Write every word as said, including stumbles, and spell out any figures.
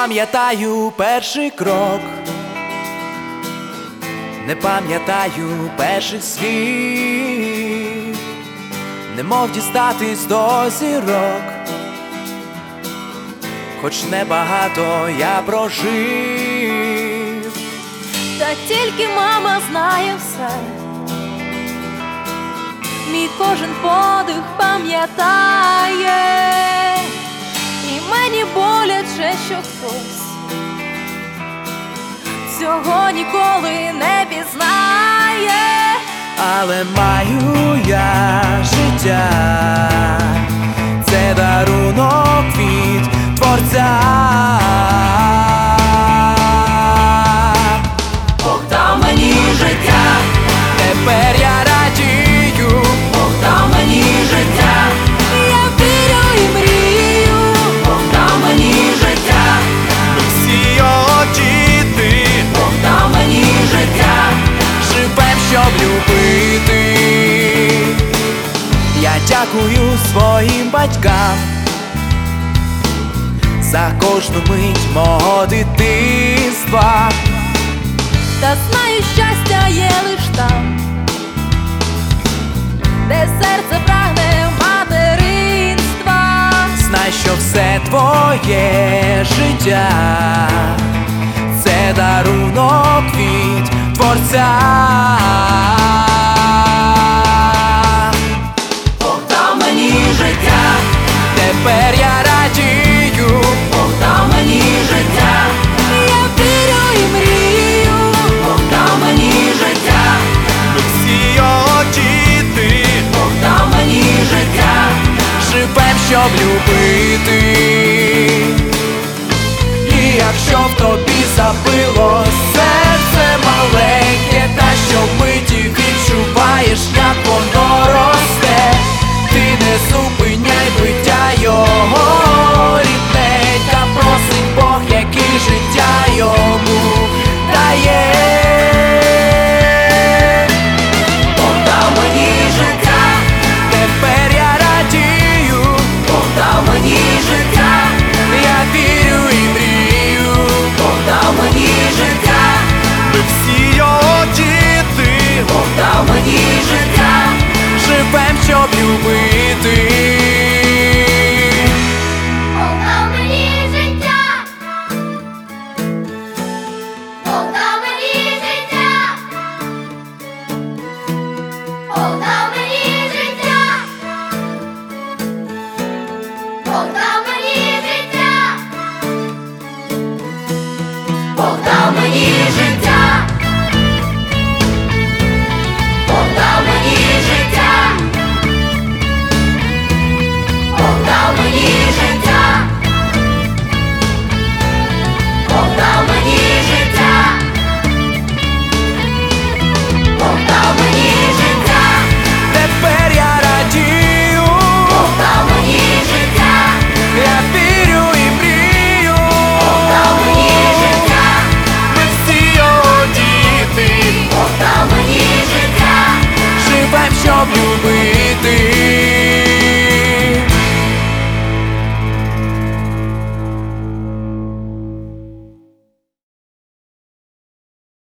пам'ятаю перший крок, не пам'ятаю перших слів, немов дістатись до зірок, хоч небагато я прожив. Та тільки мама знає все, мій кожен подих пам'ятає, і мені боляче, що хтось цього ніколи не пізнає. Але маю я життя, це дарунок від Творця. Бог дав мені життя, Тепер я радію, Бог дав мені життя, Я вірю і мрію, Бог дав мені життя, ми всі його діти, Бог дав мені життя, живем, щоб любити. Я дякую своїм батькам за кожну мить мого дитинства. та знаю, щастя є лиш там, де серце прагне материнства. Знай, що все твоє життя — це дарунок від Творця. Бог дав мені життя, Тепер я радію, Бог дав мені життя, Я вірю і мрію, Бог дав мені життя, ми всі його діти, Бог дав мені життя, живем, щоб любити. І якщо в тобі забилось